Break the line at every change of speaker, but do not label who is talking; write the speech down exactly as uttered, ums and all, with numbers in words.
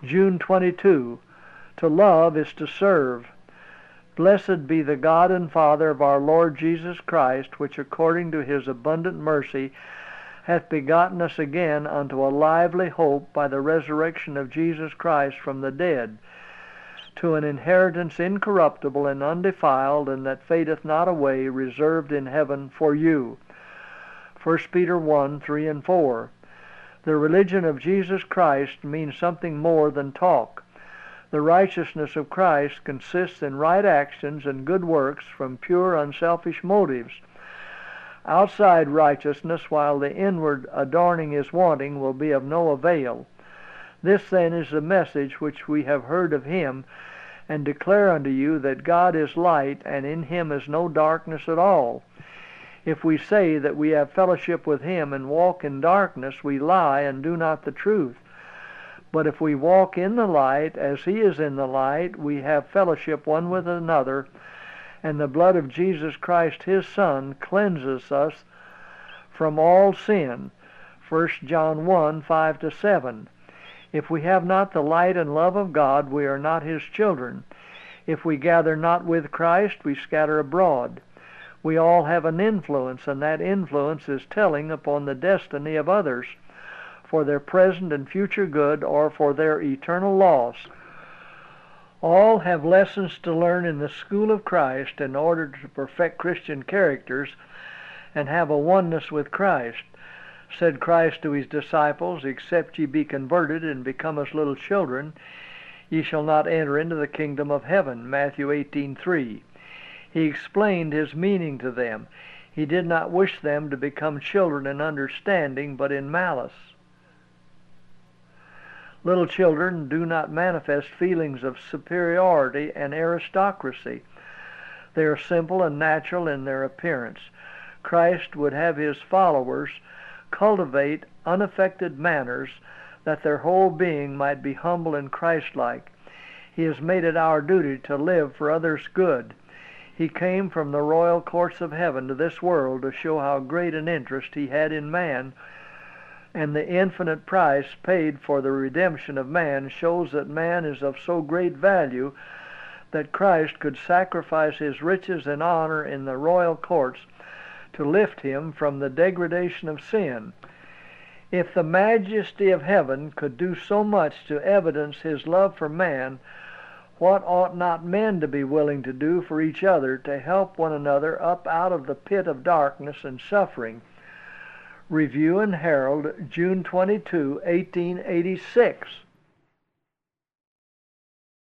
June twenty-second. To love is to serve. Blessed be the God and Father of our Lord Jesus Christ, which according to his abundant mercy hath begotten us again unto a lively hope by the resurrection of Jesus Christ from the dead, to an inheritance incorruptible and undefiled, and that fadeth not away, reserved in heaven for you. First Peter one, three and four. The religion of Jesus Christ means something more than talk. The righteousness of Christ consists in right actions and good works from pure, unselfish motives. Outside righteousness, while the inward adorning is wanting, will be of no avail. This then is the message which we have heard of him, and declare unto you, that God is light, and in him is no darkness at all. If we say that we have fellowship with him and walk in darkness, we lie and do not the truth. But if we walk in the light, as he is in the light, we have fellowship one with another, and the blood of Jesus Christ his Son cleanses us from all sin. First John one, five to seven. If we have not the light and love of God, we are not his children. If we gather not with Christ, we scatter abroad. We all have an influence, and that influence is telling upon the destiny of others, for their present and future good, or for their eternal loss. All have lessons to learn in the school of Christ in order to perfect Christian characters and have a oneness with Christ. Said Christ to his disciples, "Except ye be converted and become as little children, ye shall not enter into the kingdom of heaven." Matthew eighteen, three. He explained his meaning to them. He did not wish them to become children in understanding, but in malice. Little children do not manifest feelings of superiority and aristocracy. They are simple and natural in their appearance. Christ would have his followers cultivate unaffected manners, that their whole being might be humble and Christ-like. He has made it our duty to live for others' good. He came from the royal courts of heaven to this world to show how great an interest he had in man, and the infinite price paid for the redemption of man shows that man is of so great value that Christ could sacrifice his riches and honor in the royal courts to lift him from the degradation of sin. If the majesty of heaven could do so much to evidence his love for man, what ought not men to be willing to do for each other to help one another up out of the pit of darkness and suffering? Review and Herald, June twenty-second, eighteen eighty-six.